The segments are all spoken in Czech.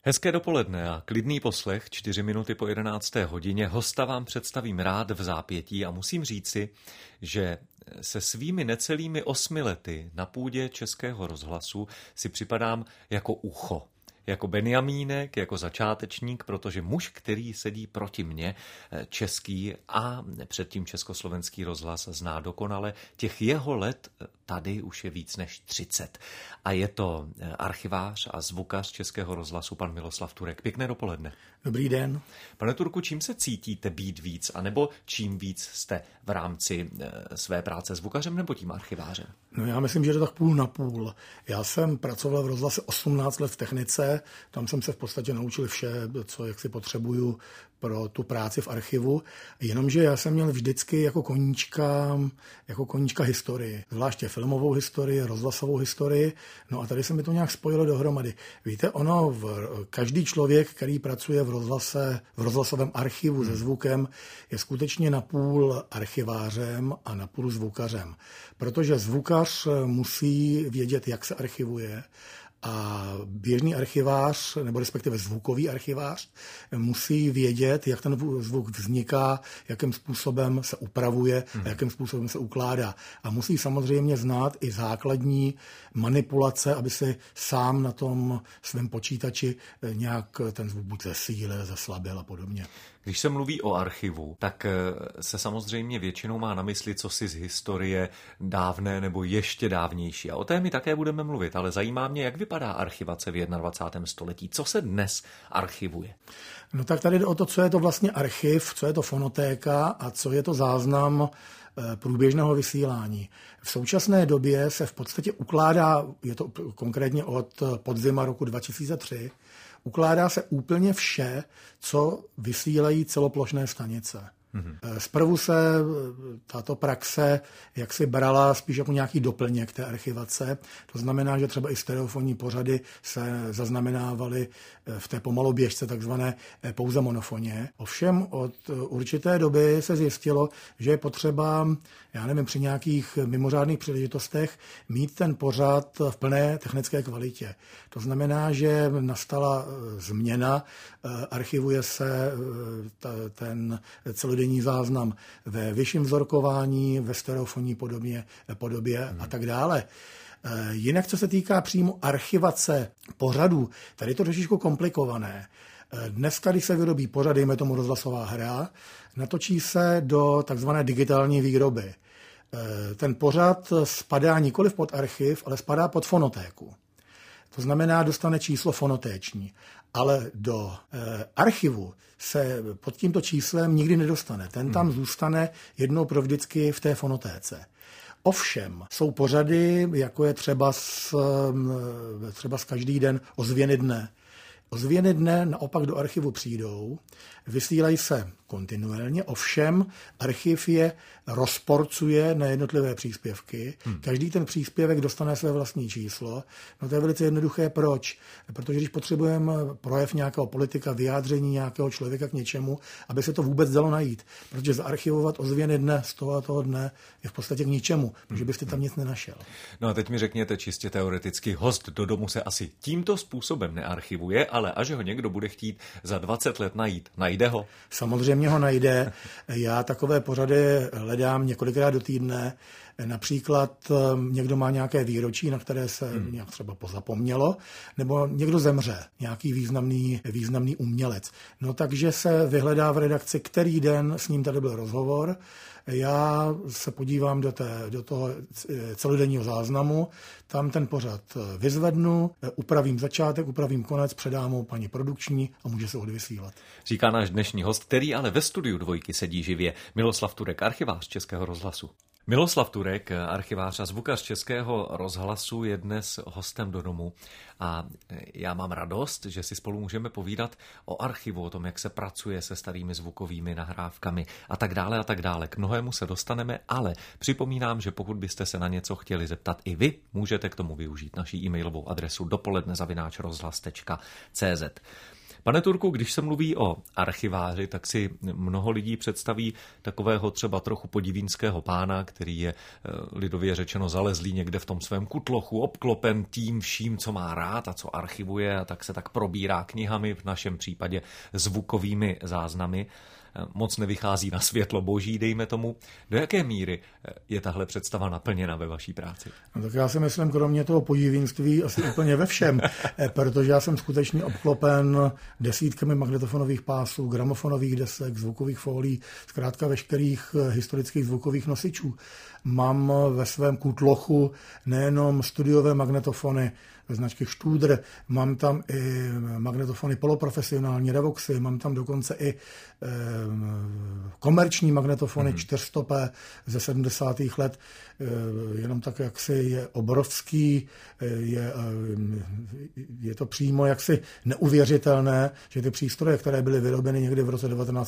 Hezké dopoledne a klidný poslech, 4 minuty po 11. hodině. Hosta vám představím rád v zápětí a musím říci, že se svými necelými 8 lety na půdě Českého rozhlasu si připadám jako ucho. Jako Benjamínek, jako začátečník, protože muž, který sedí proti mně, český a předtím československý rozhlas zná dokonale, těch jeho let tady už je víc než 30. A je to archivář a zvukař Českého rozhlasu, pan Miloslav Turek. Pěkné dopoledne. Dobrý den. Pane Turku, čím se cítíte být víc, anebo čím víc jste v rámci své práce zvukařem nebo tím archivářem? No já myslím, že je to tak půl na půl. Já jsem pracoval v rozhlase 18 let v technice, tam jsem se v podstatě naučil vše, co jak si potřebuju pro tu práci v archivu, jenomže já jsem měl vždycky jako koníčka historii, zvláště filmovou historii, rozhlasovou historii, no a tady se mi to nějak spojilo dohromady. Víte, každý člověk, který pracuje v rozhlasovém archivu se zvukem, je skutečně napůl archivářem a napůl zvukařem, protože zvukař musí vědět, jak se archivuje, a běžný archivář, nebo respektive zvukový archivář, musí vědět, jak ten zvuk vzniká, jakým způsobem se upravuje a jakým způsobem se ukládá. A musí samozřejmě znát i základní manipulace, aby si sám na tom svém počítači nějak ten zvuk buď zesílil, zeslabil a podobně. Když se mluví o archivu, tak se samozřejmě většinou má na mysli cosi z historie dávné nebo ještě dávnější. A o té my také budeme mluvit, ale zajímá mě, jak vypadá archivace v 21. století. Co se dnes archivuje? No tak tady jde o to, co je to vlastně archiv, co je to fonotéka a co je to záznam průběžného vysílání. V současné době se v podstatě ukládá, je to konkrétně od podzima roku 2003, ukládá se úplně vše, co vysílají celoplošné stanice. Zprvu se tato praxe jaksi brala spíš jako nějaký doplněk té archivace. To znamená, že třeba i stereofonní pořady se zaznamenávaly v té pomaloběžce takzvané pouze monofoně. Ovšem od určité doby se zjistilo, že je potřeba, při nějakých mimořádných příležitostech mít ten pořad v plné technické kvalitě. To znamená, že nastala změna, archivuje se ten celodenní záznam ve vyšším vzorkování, ve stereofonní podobě a tak dále. Jinak, co se týká přímo archivace pořadů, tady je to trošičku komplikované. Dneska, když se vyrobí pořad, dejme tomu rozhlasová hra, natočí se do takzvané digitální výroby. Ten pořad spadá nikoliv pod archiv, ale spadá pod fonotéku. To znamená, dostane číslo fonotéční, ale do archivu se pod tímto číslem nikdy nedostane. Ten tam zůstane jednou provždycky v té fonotéce. Ovšem, jsou pořady, jako je třeba z každý den ozvěny dne. Ozvěny dne naopak do archivu přijdou, vysílají se kontinuálně, ovšem archiv je rozporcuje na jednotlivé příspěvky. Každý ten příspěvek dostane své vlastní číslo. No to je velice jednoduché. Proč? Protože když potřebujeme projev nějakého politika, vyjádření nějakého člověka k něčemu, aby se to vůbec dalo najít. Protože zaarchivovat ozvěny dne z toho a toho dne je v podstatě k ničemu, protože byste tam nic nenašel. No a teď mi řekněte čistě teoreticky, host do domu se asi tímto způsobem nearchivuje, ale až ho někdo bude chtít za 20 let najít, najde ho? Samozřejmě ho najde. Já takové pořady hledám několikrát do týdne. Například někdo má nějaké výročí, na které se nějak třeba pozapomnělo, nebo někdo zemře, nějaký významný umělec. No takže se vyhledá v redakci, který den s ním tady byl rozhovor. Já se podívám do toho celodenního záznamu, tam ten pořad vyzvednu, upravím začátek, upravím konec, předám ho paní produkční a může se odvysílat. Říká náš dnešní host, který ale ve studiu Dvojky sedí živě, Miloslav Turek, archivář Českého rozhlasu. Miloslav Turek, archivář a zvukař Českého rozhlasu, je dnes hostem do domu a já mám radost, že si spolu můžeme povídat o archivu, o tom, jak se pracuje se starými zvukovými nahrávkami a tak dále a tak dále. K mnohému se dostaneme, ale připomínám, že pokud byste se na něco chtěli zeptat i vy, můžete k tomu využít naší e-mailovou adresu dopoledne@rozhlas.cz. Pane Turku, když se mluví o archiváři, tak si mnoho lidí představí takového třeba trochu podivínského pána, který je lidově řečeno zalezlý někde v tom svém kutlochu, obklopen tím vším, co má rád a co archivuje, a tak se tak probírá knihami, v našem případě zvukovými záznamy. Moc nevychází na světlo boží, dejme tomu. Do jaké míry je tahle představa naplněna ve vaší práci? No tak já si myslím, kromě toho podivínství asi úplně ve všem, protože já jsem skutečně obklopen desítkami magnetofonových pásů, gramofonových desek, zvukových fólií, zkrátka veškerých historických zvukových nosičů. Mám ve svém kutlochu nejenom studiové magnetofony značky Studer, mám tam i magnetofony poloprofesionální Revoxy, mám tam dokonce i komerční magnetofony 400p ze 70. let. Jenom tak jaksi je obrovský, je to přímo jaksi neuvěřitelné, že ty přístroje, které byly vyrobeny někdy v roce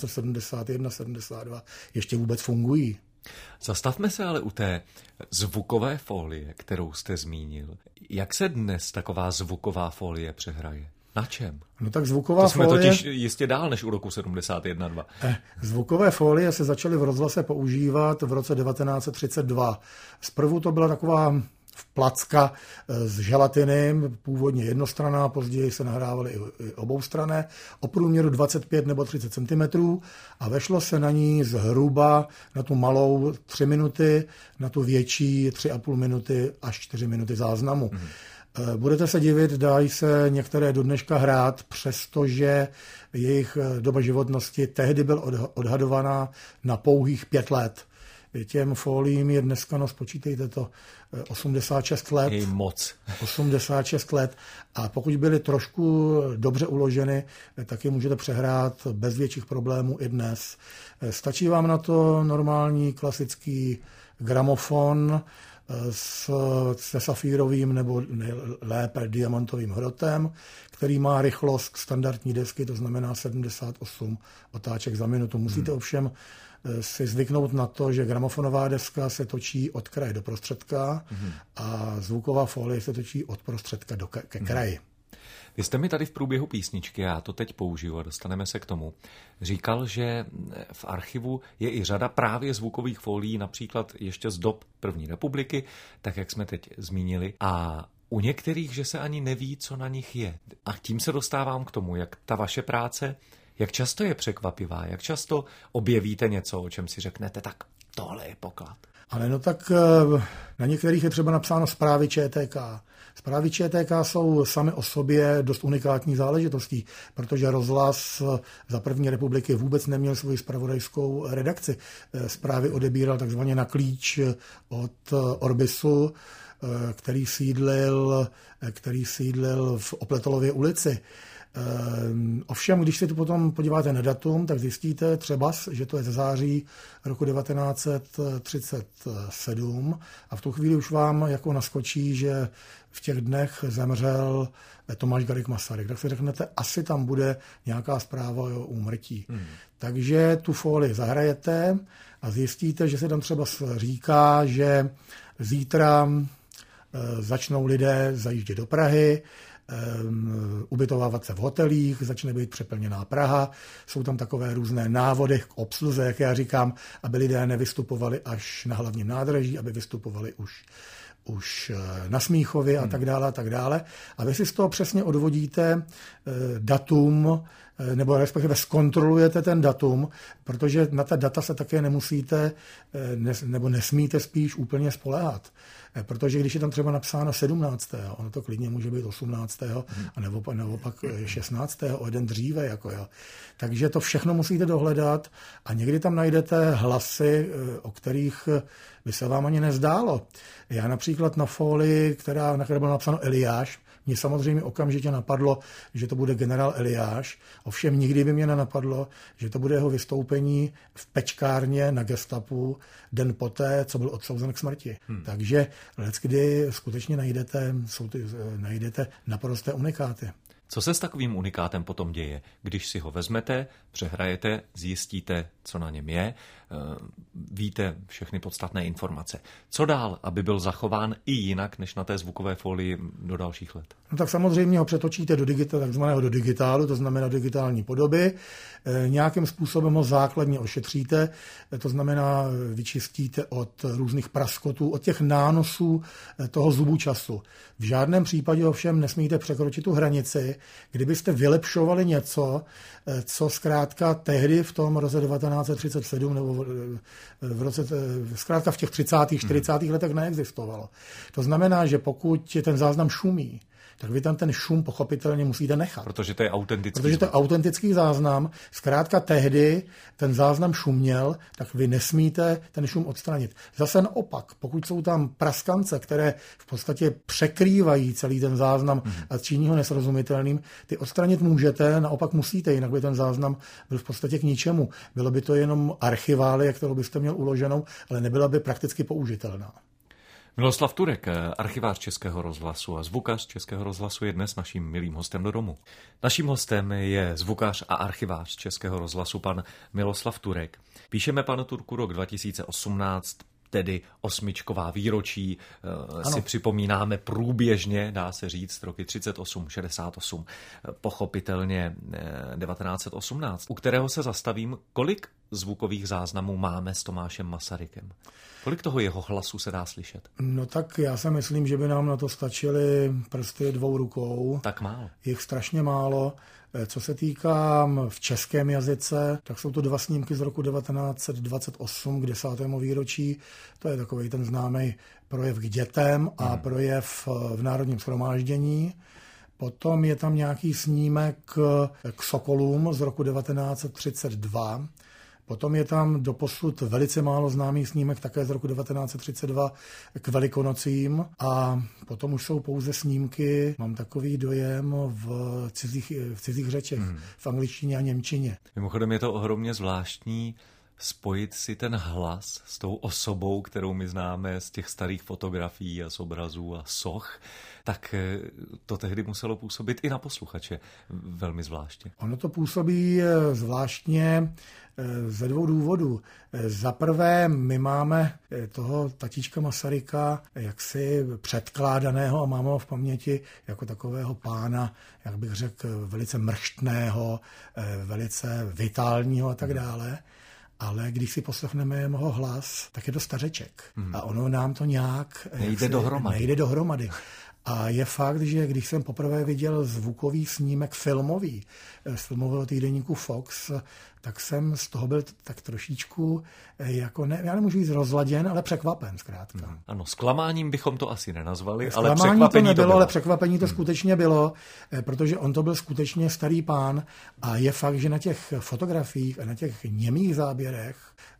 1971-72, ještě vůbec fungují. Zastavme se ale u té zvukové folie, kterou jste zmínil. Jak se dnes taková zvuková folie přehraje? Na čem? No tak zvuková folie... folie... To jsme totiž jistě dál než u roku 71-2. Zvukové folie se začaly v rozhlase používat v roce 1932. Zprvu to byla taková placka z želatiny, původně jednostranná, později se nahrávaly i oboustranné, o průměru 25 nebo 30 cm a vešlo se na ní zhruba na tu malou 3 minuty, na tu větší 3,5 minuty až 4 minuty záznamu. Budete se divit, dají se některé do dneška hrát, přestože jejich doba životnosti tehdy byl odhadovaná na pouhých 5 let. Těm foliím je dneska, no spočítejte to, 86 let. Jej moc. 86 let. A pokud byly trošku dobře uloženy, tak je můžete přehrát bez větších problémů i dnes. Stačí vám na to normální klasický gramofon se safírovým nebo lépe diamantovým hrotem, který má rychlost standardní desky, to znamená 78 otáček za minutu. Musíte ovšem si zvyknout na to, že gramofonová deska se točí od kraje do prostředka a zvuková folie se točí od prostředka ke kraji. Vy jste mi tady v průběhu písničky, já to teď použiju a dostaneme se k tomu, říkal, že v archivu je i řada právě zvukových folií, například ještě z dob první republiky, tak jak jsme teď zmínili, a u některých, že se ani neví, co na nich je. A tím se dostávám k tomu, jak ta vaše práce, jak často je překvapivá, jak často objevíte něco, o čem si řeknete, tak tohle je poklad. Ale no tak na některých je třeba napsáno zprávy ČTK. Zprávy ČTK jsou sami o sobě dost unikátní záležitostí, protože rozhlas za první republiky vůbec neměl svoji zpravodajskou redakci. Zprávy odebíral takzvaně na klíč od Orbisu, který sídlil v Opletolově ulici. Ovšem, když se tu potom podíváte na datum, tak zjistíte třeba, že to je ze září roku 1937 a v tu chvíli už vám jako naskočí, že v těch dnech zemřel Tomáš Garrigue Masaryk. Tak si řeknete, asi tam bude nějaká zpráva o úmrtí. Takže tu folii zahrajete a zjistíte, že se tam třeba říká, že zítra začnou lidé zajíždět do Prahy, ubytovávat se v hotelích, začne být přeplněná Praha, jsou tam takové různé návody k obsluze, jak já říkám, aby lidé nevystupovali až na hlavním nádraží, aby vystupovali už na Smíchově a tak dále a tak dále. A vy si z toho přesně odvodíte datum, nebo respektive zkontrolujete ten datum, protože na ta data se také nemusíte, nebo nesmíte spíš úplně spoléhat. Protože když je tam třeba napsáno 17. ono to klidně může být 18. a nebo pak 16. o jeden dříve. Jako jo. Takže to všechno musíte dohledat a někdy tam najdete hlasy, o kterých by se vám ani nezdálo. Já například na folii, na které bylo napsáno Eliáš, mě samozřejmě okamžitě napadlo, že to bude generál Eliáš, ovšem nikdy by mě nenapadlo, že to bude jeho vystoupení v pečkárně na gestapu den poté, co byl odsouzen k smrti. Takže leckdy skutečně najdete naprosté unikáty. Co se s takovým unikátem potom děje? Když si ho vezmete, přehrajete, zjistíte, co na něm je, víte všechny podstatné informace. Co dál, aby byl zachován i jinak, než na té zvukové folii do dalších let? No tak samozřejmě ho přetočíte do digitálu, to znamená digitální podoby. Nějakým způsobem ho základně ošetříte, to znamená vyčistíte od různých praskotů, od těch nánosů toho zubu času. V žádném případě ovšem nesmíte překročit tu hranici, kdybyste vylepšovali něco, co zkrátka tehdy v tom roce 1937 nebo zkrátka v těch 30. 40. letech neexistovalo. To znamená, že pokud ten záznam šumí, tak vy tam ten šum pochopitelně musíte nechat. Protože to je autentický. Protože to je autentický záznam. Zkrátka tehdy ten záznam šuměl, tak vy nesmíte ten šum odstranit. Zase naopak, pokud jsou tam praskance, které v podstatě překrývají celý ten záznam a činí ho nesrozumitelným, ty odstranit můžete, naopak musíte, jinak by ten záznam byl v podstatě k ničemu. Bylo by to jenom archiválie, kterou byste měl uloženou, ale nebyla by prakticky použitelná. Miloslav Turek, archivář Českého rozhlasu a zvukař Českého rozhlasu, je dnes naším milým hostem do domu. Naším hostem je zvukař a archivář Českého rozhlasu pan Miloslav Turek. Píšeme, pane Turku, rok 2018, tedy 8. výročí, si připomínáme průběžně, dá se říct, roky 38, 68, pochopitelně 1918, u kterého se zastavím. Kolik zvukových záznamů máme s Tomášem Masarykem? Kolik toho jeho hlasu se dá slyšet? No tak já si myslím, že by nám na to stačily prsty 2 rukou. Tak málo. Jich strašně málo. Co se týká v českém jazyce, tak jsou to 2 snímky z roku 1928 k 10. výročí. To je takový ten známý projev k dětem a projev v Národním shromáždění. Potom je tam nějaký snímek k Sokolům z roku 1932. Potom je tam doposud velice málo známý snímek také z roku 1932 k Velikonocím a potom už jsou pouze snímky, mám takový dojem, v cizích řečech, v angličtině a němčině. Mimochodem je to ohromně zvláštní spojit si ten hlas s tou osobou, kterou my známe z těch starých fotografií a z obrazů a soch, tak to tehdy muselo působit i na posluchače velmi zvláštně. Ono to působí zvláštně ze 2 důvodů. Za prvé, my máme toho tatíčka Masaryka jaksi předkládaného a máme ho v paměti jako takového pána, jak bych řekl, velice mrštného, velice vitálního a tak dále. Ale když si poslechneme jeho hlas, tak je to stařeček. A ono nám to nějak nejde dohromady. A je fakt, že když jsem poprvé viděl zvukový snímek filmový z filmového týdeníku Fox, tak jsem z toho byl tak trošičku, já nemůžu říct rozladěn, ale překvapen zkrátka. Ano, zklamáním bychom to asi nenazvali, ale překvapení to nebylo. Ale překvapení to skutečně bylo, protože on to byl skutečně starý pán a je fakt, že na těch fotografiích a na těch němých záběrech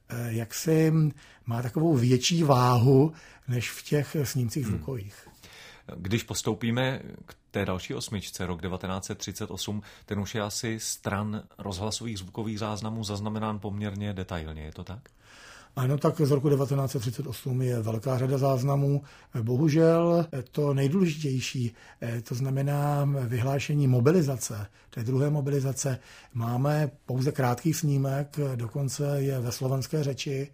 jaksi má takovou větší váhu, než v těch snímcích zvukových. Když postoupíme k té další 8, rok 1938, ten už je asi stran rozhlasových zvukových záznamů zaznamenán poměrně detailně, je to tak? Ano, tak z roku 1938 je velká řada záznamů. Bohužel to nejdůležitější, to znamená vyhlášení mobilizace, té druhé mobilizace, máme pouze krátký snímek, dokonce je ve slovenské řeči,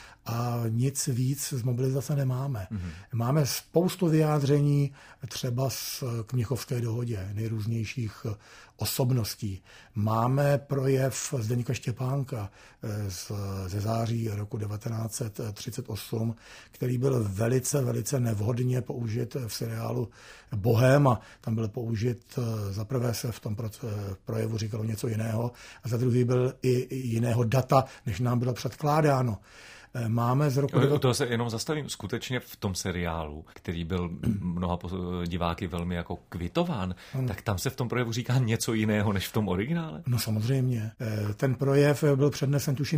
a nic víc z mobilizace nemáme. Máme spoustu vyjádření třeba k Mnichovské dohodě, nejrůznějších osobností. Máme projev Zdeňka Štěpánka ze září roku 1938, který byl velice, velice nevhodně použit v seriálu Bohéma. Tam byl použit, za prvé se v tom projevu říkalo něco jiného a za druhý byl i jiného data, než nám bylo předkládáno. Máme z roku... To se jenom zastavím. Skutečně v tom seriálu, který byl mnoha diváky velmi jako kvitován, tak tam se v tom projevu říká něco jiného, než v tom originále? No samozřejmě. Ten projev byl přednesen tuším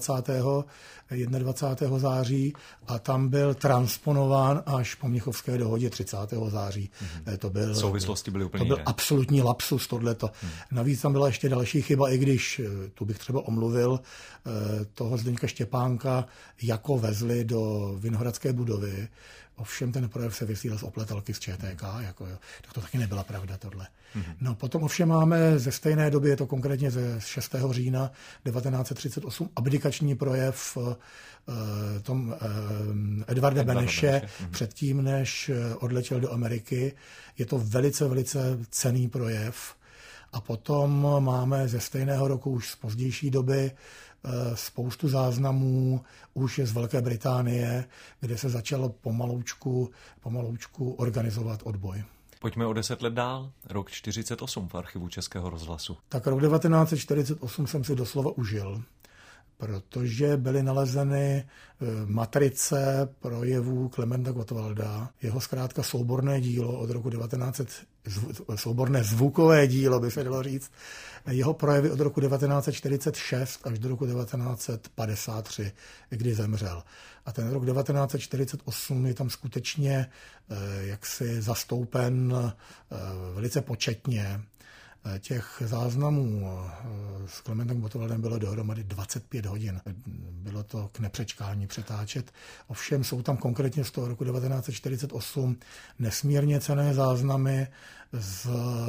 21. září a tam byl transponován až po Mnichovské dohodě 30. září. Souvislosti byly úplně jiné. To byl absolutní lapsus tohleto. Navíc tam byla ještě další chyba, i když tu bych třeba omluvil toho Zdeňka Štěpánka, jako vezli do Vinohradské budovy. Ovšem ten projev se vysílal z opletalky z ČTK, tak to taky nebyla pravda tohle. No potom ovšem máme ze stejné doby, je to konkrétně ze 6. října 1938, abdikační projev Edvarda Beneše předtím, než odletěl do Ameriky. Je to velice, velice cenný projev. A potom máme ze stejného roku už z pozdější doby spoustu záznamů už z Velké Británie, kde se začalo pomaloučku organizovat odboj. Pojďme o 10 let dál. Rok 1948 v archivu Českého rozhlasu. Tak rok 1948 jsem si doslova užil, protože byly nalezeny matrice projevů Klementa Gottwalda, jeho zkrátka souborné dílo od roku 1900, souborné zvukové dílo, by se dalo říct, jeho projevy od roku 1946 až do roku 1953, kdy zemřel. A ten rok 1948 je tam skutečně jaksi zastoupen velice početně. Těch záznamů s Klementem Gottwaldem bylo dohromady 25 hodin. Bylo to k nepřečkání přetáčet. Ovšem jsou tam konkrétně z toho roku 1948 nesmírně cenné záznamy z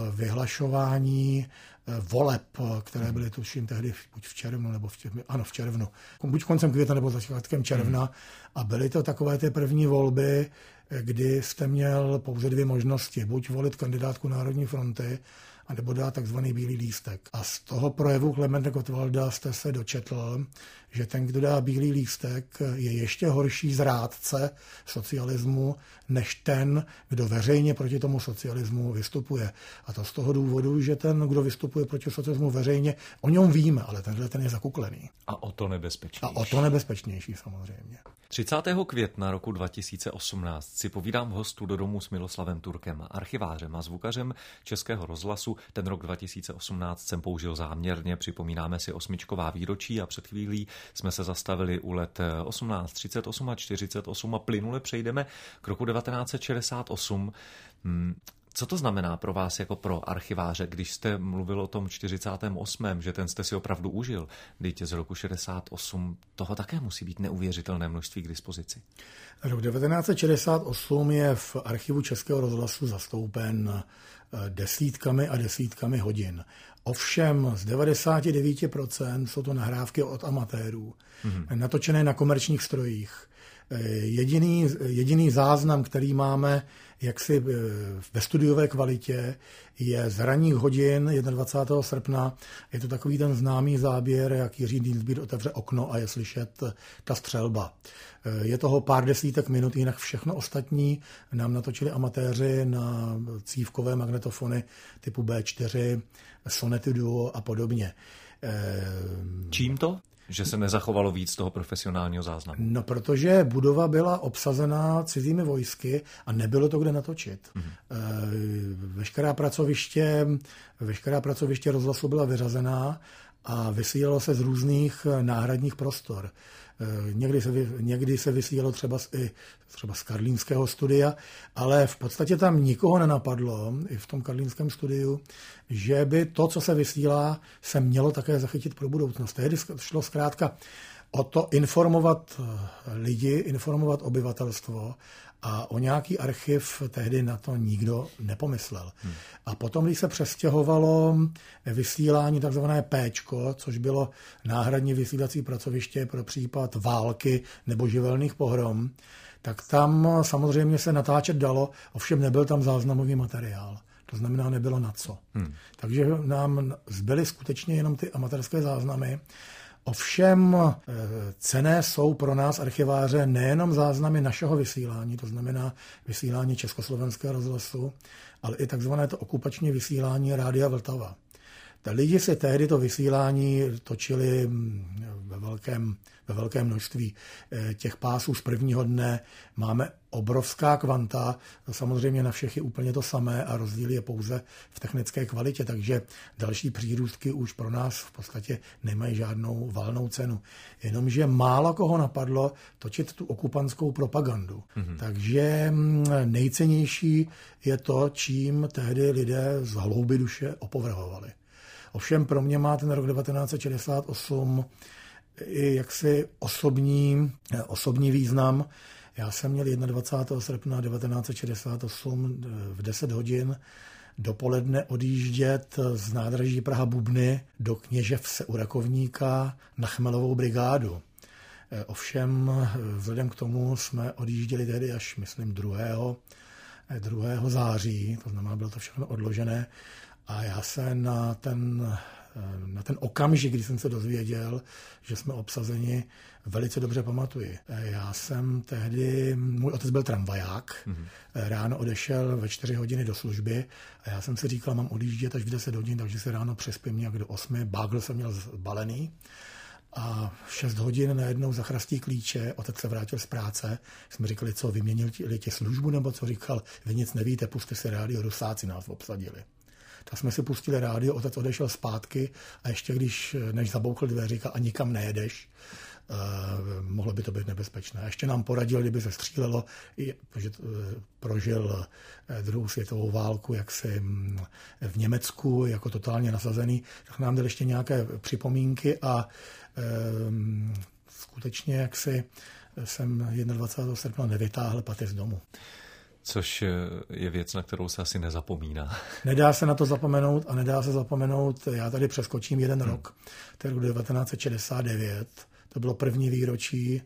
vyhlašování voleb, které byly tuším tehdy buď v červnu, nebo v červnu. Buď koncem května, nebo začátkem června. A byly to takové ty první volby, kdy jste měl pouze dvě možnosti. Buď volit kandidátku Národní fronty, a nebo dát takzvaný bílý lístek. A z toho projevu Klementa Gottwalda jste se dočetl, že ten, kdo dá bílý lístek, je ještě horší zrádce socialismu, než ten, kdo veřejně proti tomu socialismu vystupuje. A to z toho důvodu, že ten, kdo vystupuje proti socialismu veřejně, o něm víme, ale ten je zakuklený. A o to nebezpečnější. A o to nebezpečnější samozřejmě. 30. května roku 2018 si povídám v hostu do domu s Miloslavem Turkem, archivářem a zvukařem Českého rozhlasu. Ten rok 2018 jsem použil záměrně, připomínáme si 8. výročí a před chvílí jsme se zastavili u let 18, 38 a 48 a plynule přejdeme k roku 1968. Co to znamená pro vás jako pro archiváře, když jste mluvil o tom 48., že ten jste si opravdu užil? Dítě z roku 68, toho také musí být neuvěřitelné množství k dispozici. Rok 1968 je v archivu Českého rozhlasu zastoupen desítkami a desítkami hodin. Ovšem z 99% jsou to nahrávky od amatérů, natočené na komerčních strojích. Jediný záznam, který máme jaksi ve studiové kvalitě, je z ranních hodin 21. srpna. Je to takový ten známý záběr, jak Jiří Dienstbier otevře okno a je slyšet ta střelba. Je toho pár desítek minut, jinak všechno ostatní nám natočili amatéři na cívkové magnetofony typu B4, Sonety Duo a podobně. Čím to? Že se nezachovalo víc toho profesionálního záznamu? No, protože budova byla obsazená cizími vojsky a nebylo to kde natočit. Veškerá pracoviště rozhlasu byla vyřazená a vysílalo se z různých náhradních prostor. Někdy se vysílalo třeba z karlínského studia, ale v podstatě tam nikoho nenapadlo, i v tom karlínském studiu, že by to, co se vysílá, se mělo také zachytit pro budoucnost. Tehdy šlo zkrátka o to informovat lidi, informovat obyvatelstvo a o nějaký archiv tehdy na to nikdo nepomyslel. A potom, když se přestěhovalo vysílání takzvané Péčko, což bylo náhradní vysílací pracoviště pro případ války nebo živelných pohrom, tak tam samozřejmě se natáčet dalo, ovšem nebyl tam záznamový materiál. To znamená, nebylo na co. Takže nám zbyly skutečně jenom ty amatérské záznamy. Ovšem cenné jsou pro nás archiváře nejenom záznamy našeho vysílání, to znamená vysílání Československého rozhlasu, ale i takzvané to okupační vysílání Rádia Vltava. Lidi si tehdy to vysílání točili ve velkém množství. Těch pásů z prvního dne máme obrovská kvanta, samozřejmě na všech je úplně to samé a rozdíl je pouze v technické kvalitě, takže další přírůstky už pro nás v podstatě nemají žádnou valnou cenu. Jenomže málo koho napadlo točit tu okupantskou propagandu. Takže nejcennější je to, čím tehdy lidé z hloubi duše opovrhovali. Ovšem pro mě má ten rok 1968 i jaksi osobní význam. Já jsem měl 21. srpna 1968 v 10 hodin dopoledne odjíždět z nádraží Praha-Bubny do Kněževce u Rakovníka na Chmelovou brigádu. Ovšem vzhledem k tomu jsme odjížděli tedy až, myslím, 2. září, to znamená, bylo to všechno odložené a já se na ten okamžik, kdy jsem se dozvěděl, že jsme obsazeni, velice dobře pamatuji. Já jsem tehdy, můj otec byl tramvaják, ráno odešel ve 4 hodiny do služby a já jsem si říkal, mám odjíždět až v 10 hodin, takže si ráno přespím nějak do 8. Bágl jsem měl zbalený a v 6 hodin najednou zachrastí klíče, otec se vrátil z práce, jsme říkali, co, vyměnili ti službu, nebo co, říkal, vy nic nevíte, puste si rádio, Rusáci nás obsadili. Tak jsme si pustili rádio, otec odešel zpátky a ještě než zabouchl dveře, říkal, a nikam nejedeš, mohlo by to být nebezpečné. A ještě nám poradil, kdyby se střílelo, protože prožil 2. světovou válku jaksi v Německu jako totálně nasazený, tak nám dal ještě nějaké připomínky a skutečně jaksi jsem 21. srpna nevytáhl paty z domu. Což je věc, na kterou se asi nezapomíná. Nedá se na to zapomenout a nedá se zapomenout, já tady přeskočím 1 rok, to je rok 1969, to bylo první výročí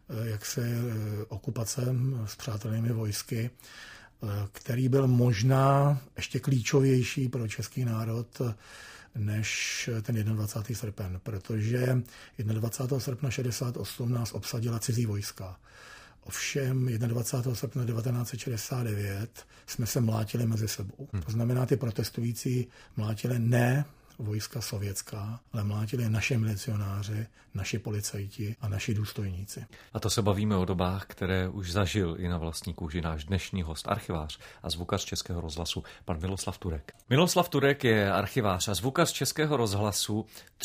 okupace s přátelnými vojsky, který byl možná ještě klíčovější pro český národ než ten 21. srpen, protože 21. srpna 68 nás obsadila cizí vojska. Ovšem 21. srpna 1969 jsme se mlátili mezi sebou. To znamená, ty protestující mlátili ne vojska sovětská, ale mlátili naše milicionáři, naši policajti a naši důstojníci. A to se bavíme o dobách, které už zažil i na vlastní kůži náš dnešní host, archivář a zvukař Českého rozhlasu, pan Miloslav Turek. Miloslav Turek je archivář a zvukař Českého rozhlasu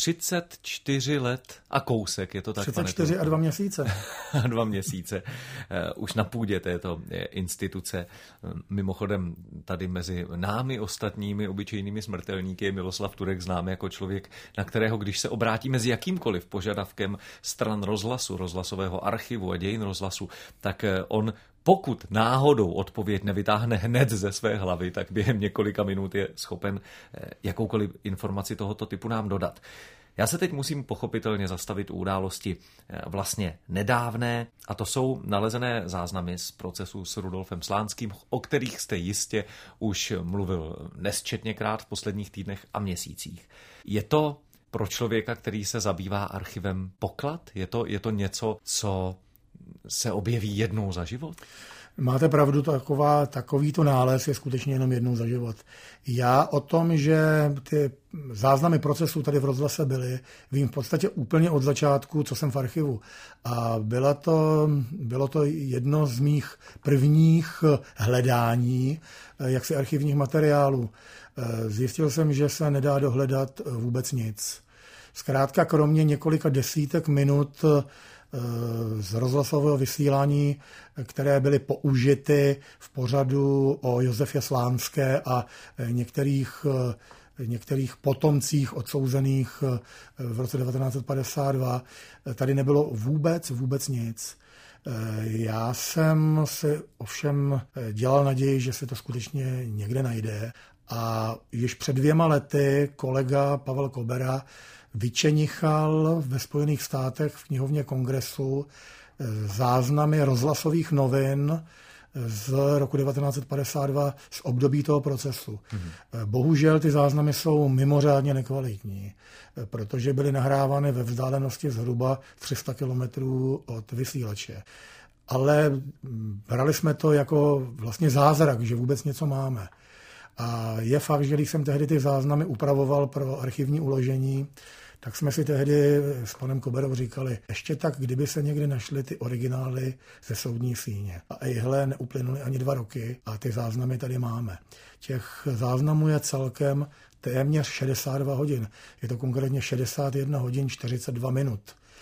34 let a kousek, je to tak? 34 a 2 měsíce. 2 měsíce. Už na půdě této instituce. Mimochodem tady mezi námi ostatními obyčejnými smrtelníky je Miloslav Turek známý jako člověk, na kterého, když se obrátíme s jakýmkoliv požadavkem stran rozhlasu, rozhlasového archivu a dějin rozhlasu, tak on, pokud náhodou odpověď nevytáhne hned ze své hlavy, tak během několika minut je schopen jakoukoliv informaci tohoto typu nám dodat. Já se teď musím pochopitelně zastavit u události vlastně nedávné, a to jsou nalezené záznamy z procesu s Rudolfem Slánským, o kterých jste jistě už mluvil nesčetněkrát v posledních týdnech a měsících. Je to pro člověka, který se zabývá archivem, poklad? Je to něco, co se objeví jednou za život? Máte pravdu, takovýto nález je skutečně jenom jednou za život. Já o tom, že ty záznamy procesů tady v rozhlase byly, vím v podstatě úplně od začátku, co jsem v archivu. A bylo to jedno z mých prvních hledání jaksi archivních materiálů. Zjistil jsem, že se nedá dohledat vůbec nic. Zkrátka kromě několika desítek minut z rozhlasového vysílání, které byly použity v pořadu o Josefě Slánské a některých potomcích odsouzených v roce 1952. Tady nebylo vůbec nic. Já jsem si ovšem dělal naději, že se to skutečně někde najde. A již před 2 lety kolega Pavel Kobera vyčenichal ve Spojených státech v knihovně Kongresu záznamy rozhlasových novin z roku 1952 z období toho procesu. Bohužel ty záznamy jsou mimořádně nekvalitní, protože byly nahrávány ve vzdálenosti zhruba 300 kilometrů od vysílače. Ale brali jsme to jako vlastně zázrak, že vůbec něco máme. A je fakt, že když jsem tehdy ty záznamy upravoval pro archivní uložení, tak jsme si tehdy s panem Koberou říkali, ještě tak, kdyby se někdy našly ty originály ze soudní síně. A ejhle, neuplynuly ani 2 roky a ty záznamy tady máme. Těch záznamů je celkem téměř 62 hodin. Je to konkrétně 61 hodin 42 minut.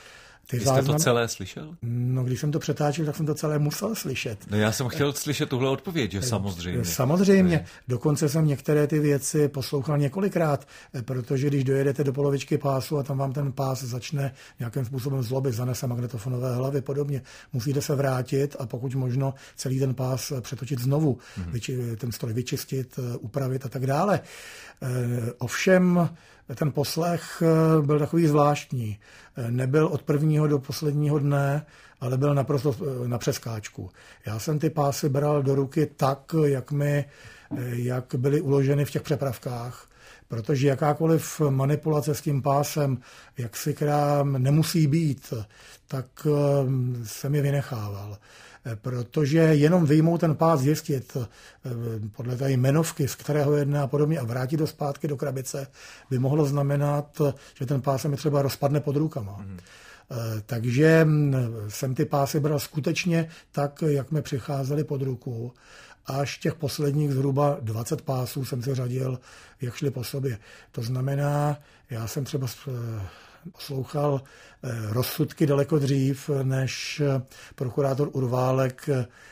Ty jste to celé slyšel? No, když jsem to přetáčel, tak jsem to celé musel slyšet. No, já jsem chtěl slyšet tuhle odpověď, že samozřejmě. Samozřejmě. Dokonce jsem některé ty věci poslouchal několikrát, protože když dojedete do polovičky pásu a tam vám ten pás začne nějakým způsobem zlobit, zanese magnetofonové hlavy, podobně, musíte se vrátit a pokud možno celý ten pás přetočit znovu, ten stroj vyčistit, upravit a tak dále. Ovšem, ten poslech byl takový zvláštní. Nebyl od prvního do posledního dne, ale byl naprosto na přeskáčku. Já jsem ty pásy bral do ruky tak, jak byly uloženy v těch přepravkách, protože jakákoliv manipulace s tím pásem, jak si krám nemusí být, tak jsem je vynechával. Protože jenom vyjmout ten pás, zjistit podle té jmenovky, z kterého jedná a podobně a vrátit ho zpátky do krabice, by mohlo znamenat, že ten pás se mi třeba rozpadne pod rukama. Takže jsem ty pásy bral skutečně tak, jak mi přicházely pod ruku. Až těch posledních zhruba 20 pásů jsem si řadil, jak šli po sobě. To znamená, já jsem třeba poslouchal rozsudky daleko dřív, než prokurátor Urválek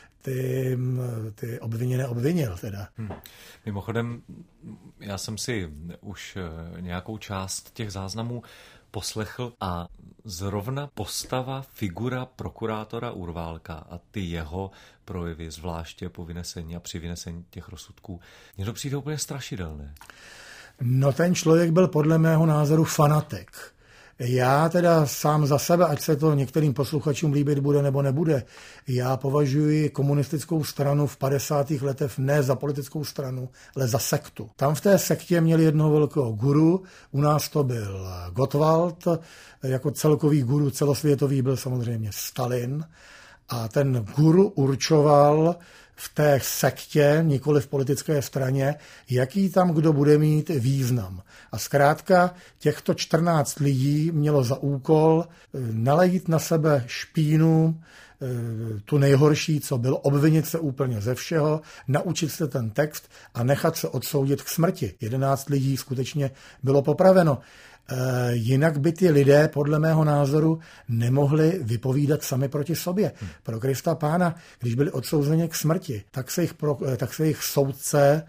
ty obviněné obvinil. Teda. Mimochodem, já jsem si už nějakou část těch záznamů poslechl a zrovna postava, figura prokurátora Urválka a ty jeho projevy, zvláště po vynesení a při vynesení těch rozsudků, mně to přijde úplně strašidelné. No, ten člověk byl podle mého názoru fanatik. Já teda sám za sebe, ať se to některým posluchačům líbit bude nebo nebude, já považuji komunistickou stranu v 50. letech ne za politickou stranu, ale za sektu. Tam v té sektě měli jednoho velkého guru, u nás to byl Gottwald, jako celkový guru celosvětový byl samozřejmě Stalin a ten guru určoval v té sektě, nikoli v politické straně, jaký tam kdo bude mít význam. A zkrátka těchto 14 lidí mělo za úkol nalejit na sebe špínu, tu nejhorší, co bylo, obvinit se úplně ze všeho, naučit se ten text a nechat se odsoudit k smrti. 11 lidí skutečně bylo popraveno. Jinak by ty lidé, podle mého názoru, nemohli vypovídat sami proti sobě. Pro Krista Pána, když byli odsouzeni k smrti, tak se jich soudce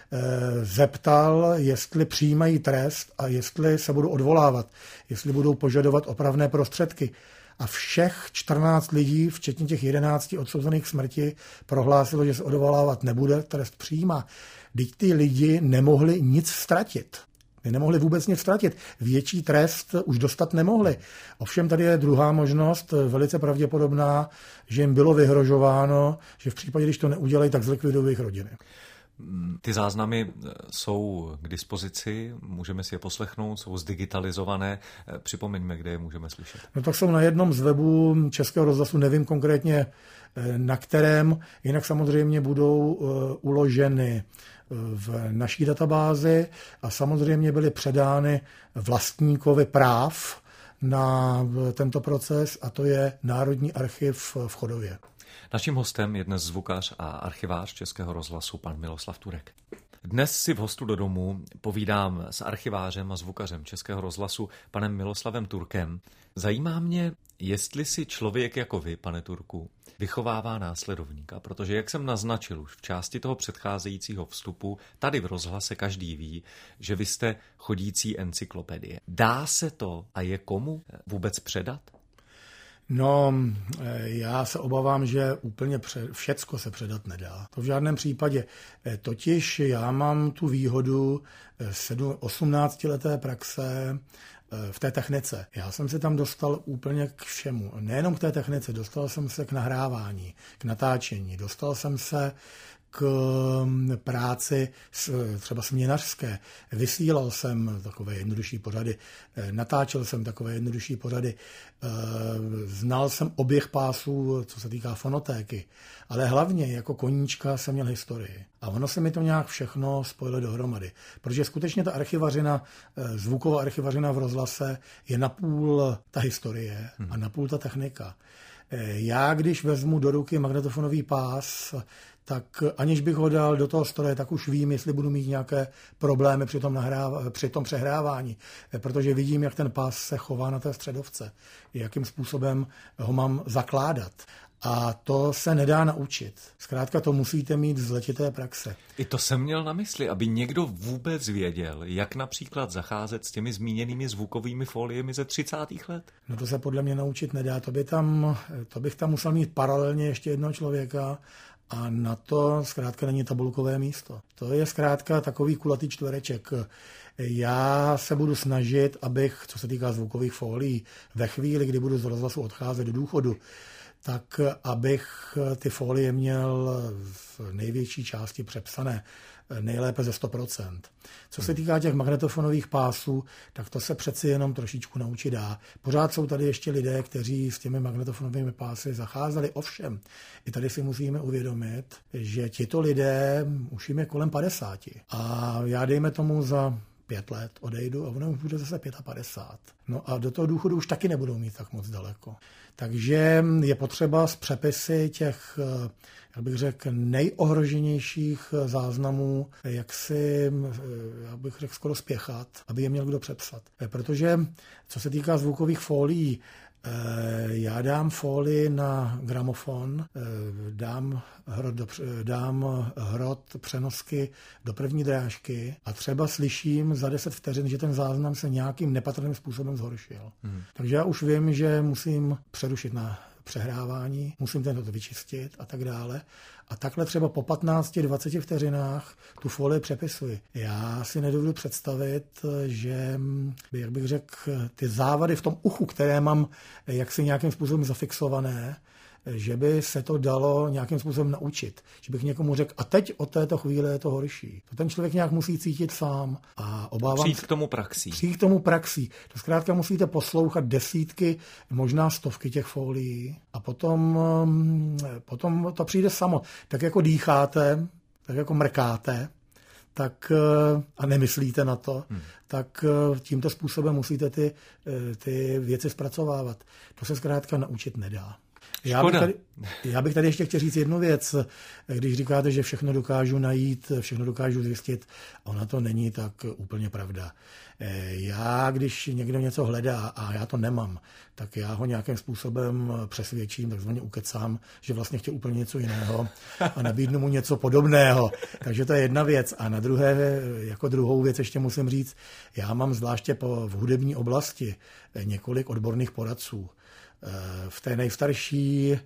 zeptal, jestli přijímají trest a jestli se budou odvolávat, jestli budou požadovat opravné prostředky. A všech 14 lidí, včetně těch 11 odsouzených k smrti, prohlásilo, že se odvolávat nebude, trest přijímá. Vždyť ty lidi nemohli nic ztratit. Nemohli vůbec nic ztratit. Větší trest už dostat nemohli. Ovšem tady je druhá možnost, velice pravděpodobná, že jim bylo vyhrožováno, že v případě, když to neudělají, tak zlikvidují jejich rodiny. Ty záznamy jsou k dispozici, můžeme si je poslechnout, jsou zdigitalizované. Připomeňme, kde je můžeme slyšet. No tak jsou na jednom z webů Českého rozhlasu, nevím konkrétně na kterém, jinak samozřejmě budou uloženy v naší databázi a samozřejmě byly předány vlastníkovi práv na tento proces a to je Národní archiv v Chodově. Naším hostem je dnes zvukař a archivář Českého rozhlasu pan Miloslav Turek. Dnes si v Hostu do domu povídám s archivářem a zvukařem Českého rozhlasu panem Miloslavem Turkem. Zajímá mě, jestli si člověk jako vy, pane Turku, vychovává následovníka, protože jak jsem naznačil už v části toho předcházejícího vstupu, tady v rozhlase každý ví, že vy jste chodící encyklopedie. Dá se to a je komu vůbec předat? No, já se obávám, že úplně všecko se předat nedá. To v žádném případě. Totiž já mám tu výhodu 18leté praxe v té technice. Já jsem se tam dostal úplně k všemu. Nejenom k té technice, dostal jsem se k nahrávání, k natáčení, dostal jsem se k práci třeba směnařské. Vysílal jsem takové jednodušší pořady, natáčel jsem takové jednodušší pořady, znal jsem oběh pásů, co se týká fonotéky, ale hlavně jako koníčka jsem měl historii. A ono se mi to nějak všechno spojilo dohromady. Protože skutečně ta archivařina, zvuková archivařina v rozhlase je napůl ta historie a napůl ta technika. Já, když vezmu do ruky magnetofonový pás, tak aniž bych ho dal do toho stroje, tak už vím, jestli budu mít nějaké problémy při tom přehrávání, protože vidím, jak ten pás se chová na té středovce, jakým způsobem ho mám zakládat. A to se nedá naučit. Zkrátka to musíte mít z letité praxe. I to jsem měl na mysli, aby někdo vůbec věděl, jak například zacházet s těmi zmíněnými zvukovými foliemi ze 30. let. No to se podle mě naučit nedá. To bych tam musel mít paralelně ještě jednoho člověka a na to zkrátka není tabulkové místo. To je zkrátka takový kulatý čtvereček. Já se budu snažit, abych, co se týká zvukových folií, ve chvíli, kdy budu z rozhlasu odcházet do důchodu, tak abych ty folie měl v největší části přepsané, nejlépe ze 100%. Co se týká těch magnetofonových pásů, tak to se přeci jenom trošičku naučit dá. Pořád jsou tady ještě lidé, kteří s těmi magnetofonovými pásy zacházeli. Ovšem, i tady si musíme uvědomit, že tito lidé už jim je kolem 50. A já dejme tomu za 5 let odejdu a ono už bude zase 55. No a do toho důchodu už taky nebudou mít tak moc daleko. Takže je potřeba z přepisy těch, jak bych řekl, nejohroženějších záznamů, jak bych řekl, skoro spěchat, aby je měl kdo přepsat. Protože co se týká zvukových folií, já dám folii na gramofon, dám hrot přenosky do první drážky a třeba slyším za 10 vteřin, že ten záznam se nějakým nepatrným způsobem zhoršil. Takže já už vím, že musím přerušit na přehrávání, musím tento vyčistit a tak dále. A takhle třeba po 15-20 vteřinách tu folii přepisuji. Já si nedovedu představit, že, jak bych řekl, ty závady v tom uchu, které mám jaksi nějakým způsobem zafixované, že by se to dalo nějakým způsobem naučit. Že bych někomu řekl, a teď od této chvíle je to horší. To ten člověk nějak musí cítit sám. A přijít k tomu praxí. To zkrátka musíte poslouchat desítky, možná stovky těch folií. A potom to přijde samo. Tak jako dýcháte, tak jako mrkáte, tak, a nemyslíte na to, tak tímto způsobem musíte ty věci zpracovávat. To se zkrátka naučit nedá. Já bych tady ještě chtěl říct jednu věc. Když říkáte, že všechno dokážu najít, všechno dokážu zjistit, ona to není tak úplně pravda. Já, když někdo něco hledá a já to nemám, tak já ho nějakým způsobem přesvědčím, takzvaně ukecám, že vlastně chtěl úplně něco jiného a nabídnu mu něco podobného. Takže to je jedna věc. A na jako druhou věc ještě musím říct, já mám zvláště v hudební oblasti několik odborných poradců. V té nejstarší,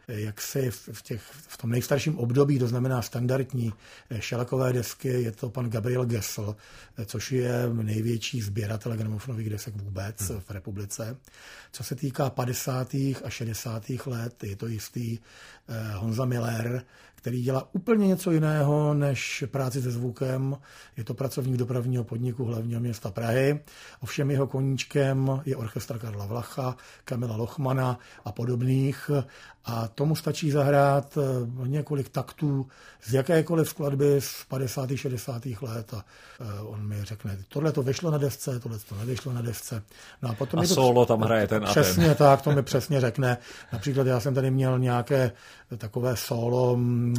v tom nejstarším období, to znamená standardní šelakové desky, je to pan Gabriel Gessel, což je největší sběratel gramofonových desek vůbec v republice. Co se týká 50. a 60. let, je to jistý Honza Miller, který dělá úplně něco jiného než práci se zvukem. Je to pracovník dopravního podniku hlavního města Prahy. Ovšem jeho koníčkem je orchestr Karla Vlacha, Kamila Lochmana a podobných. A tomu stačí zahrát několik taktů z jakékoliv skladby z 50. 60. let a on mi řekne, tohle to vyšlo na desce, tohle to nevyšlo na desce. No a potom solo tam hraje ten a ten. Přesně tak, to mi přesně řekne. Například já jsem tady měl nějaké takové solo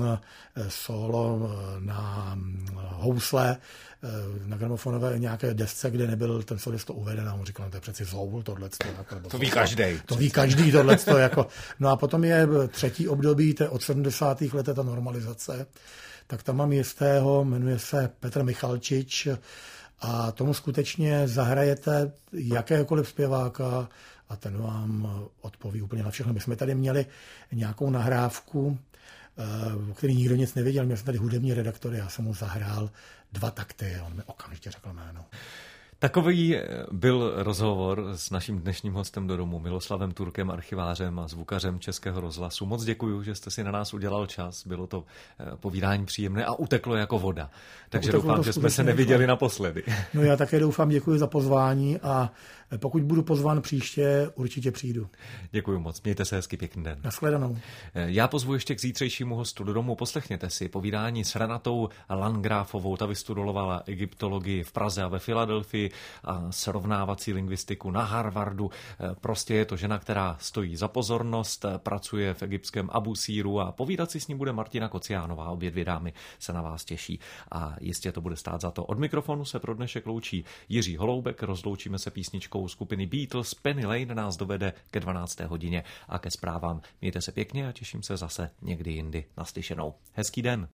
na housle, na gramofonové nějaké desce, kde nebyl ten solista uveden a on říkal, no to je přeci zoul, tohleto. To ví každý. To ví každý, tohleto. Jako. No a potom je třetí období, to je od 70. let ta normalizace, tak tam mám jistého, jmenuje se Petr Michalčič a tomu skutečně zahrajete jakéhokoliv zpěváka a ten vám odpoví úplně na všechno. My jsme tady měli nějakou nahrávku, o který nikdo nic nevěděl. Měl jsem tady hudební redaktor, já jsem mu zahrál 2 takty a on mi okamžitě řekl jméno. Takový byl rozhovor s naším dnešním hostem do domu, Miloslavem Turkem, archivářem a zvukařem Českého rozhlasu. Moc děkuju, že jste si na nás udělal čas. Bylo to povídání příjemné a uteklo jako voda. Takže doufám, že jsme se neviděli naposledy. No já také doufám, děkuji za pozvání a Pokud budu pozván příště, určitě přijdu. Děkuji moc, mějte se hezky, pěkný den. Nashledanou. Já pozvu ještě k zítřejšímu hostu do domu. Poslechněte si povídání s Renatou Landgrafovou. Ta vystudovala egyptologii v Praze a ve Filadelfii a srovnávací lingvistiku na Harvardu. Prostě je to žena, která stojí za pozornost, pracuje v egyptském Abu Síru a povídat si s ní bude Martina Kociánová. Obě dvě dámy se na vás těší a jistě to bude stát za to. Od mikrofonu se pro dnešek loučí Jiří Holoubek. Rozloučíme se písničkou skupiny Beatles. Penny Lane nás dovede ke 12. hodině a ke zprávám. Mějte se pěkně a těším se zase někdy jindy naslyšenou. Hezký den.